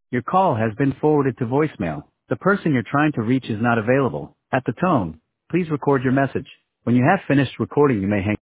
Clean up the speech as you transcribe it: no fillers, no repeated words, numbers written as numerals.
Your call has been forwarded to voicemail. The person you're trying to reach is not available. At the tone, please record your message. When you have finished recording, you may hang